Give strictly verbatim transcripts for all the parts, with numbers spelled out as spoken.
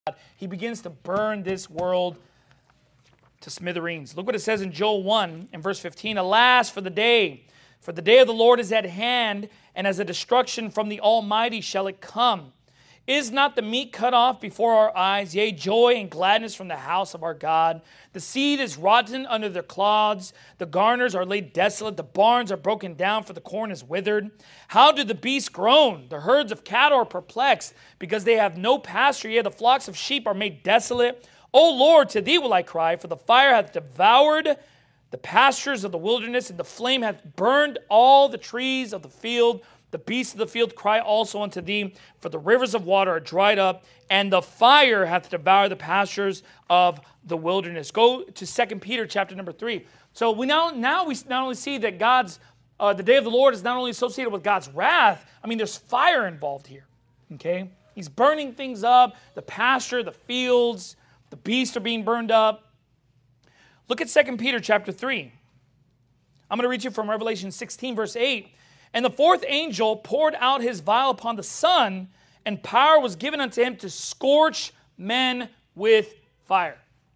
He begins to burn this world to smithereens. Look what it says in Joel one and verse fifteen. Alas, for the day, for the day of the Lord is at hand, and as a destruction from the Almighty shall it come. Is not the meat cut off before our eyes, yea, joy and gladness from the house of our God? The seed is rotten under their clods. The garners are laid desolate. The barns are broken down, for the corn is withered. How do the beasts groan? The herds of cattle are perplexed, because they have no pasture. Yea, the flocks of sheep are made desolate. O Lord, to thee will I cry, for the fire hath devoured the pastures of the wilderness, and the flame hath burned all the trees of the field. The beasts of the field cry also unto thee, for the rivers of water are dried up, and the fire hath devoured the pastures of the wilderness. Go to Second Peter chapter number three. So we now, now we not only see that God's, uh, the day of the Lord is not only associated with God's wrath, I mean, there's fire involved here, okay? He's burning things up, the pasture, the fields, the beasts are being burned up. Look at Second Peter chapter three. I'm going to read you from Revelation sixteen, verse eight. And the fourth angel poured out his vial upon the sun, and power was given unto him to scorch men with fire.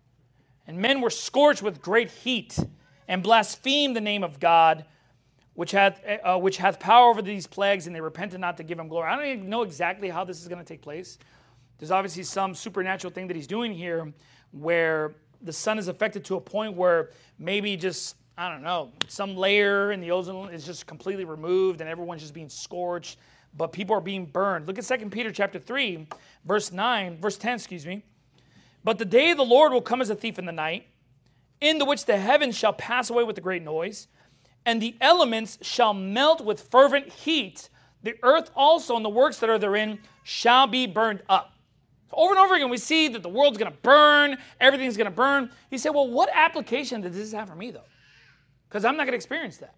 And men were scorched with great heat, and blasphemed the name of God, which hath, uh, which hath power over these plagues, and they repented not to give him glory. I don't even know exactly how this is going to take place. There's obviously some supernatural thing that he's doing here, where the sun is affected to a point where maybe just, I don't know, some layer in the ozone is just completely removed and everyone's just being scorched, but people are being burned. Look at Second Peter chapter three, verse nine, verse ten, excuse me. But the day of the Lord will come as a thief in the night, in the which the heavens shall pass away with a great noise, and the elements shall melt with fervent heat. The earth also and the works that are therein shall be burned up. So over and over again, we see that the world's going to burn, everything's going to burn. You say, well, what application does this have for me, though? Because I'm not going to experience that.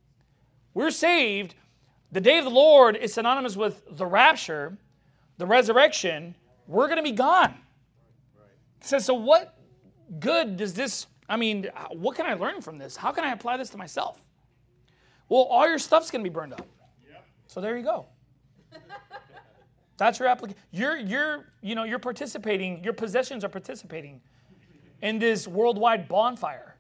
We're saved. The day of the Lord is synonymous with the rapture, the resurrection. We're going to be gone. It says, so what good does this, I mean, what can I learn from this? How can I apply this to myself? Well, all your stuff's going to be burned up. Yep. So there you go. That's your application. You're, you're, you know, you're participating, your possessions are participating in this worldwide bonfire.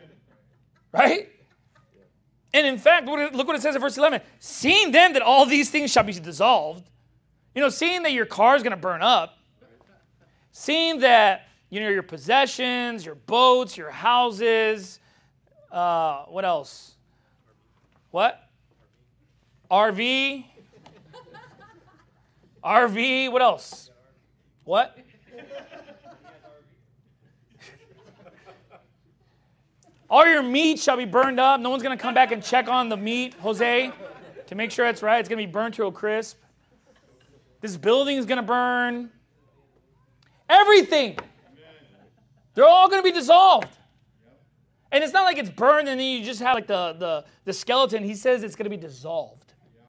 Right? And in fact, look what it says in verse eleven. Seeing then that all these things shall be dissolved, you know, seeing that your car is going to burn up, seeing that, you know, your possessions, your boats, your houses, uh, what else? What? R V. R V, what else? What? All your meat shall be burned up. No one's going to come back and check on the meat, Jose, to make sure it's right. It's going to be burnt to a crisp. This building is going to burn. Everything. They're all going to be dissolved. And it's not like it's burned and then you just have like the, the, the skeleton. He says it's going to be dissolved.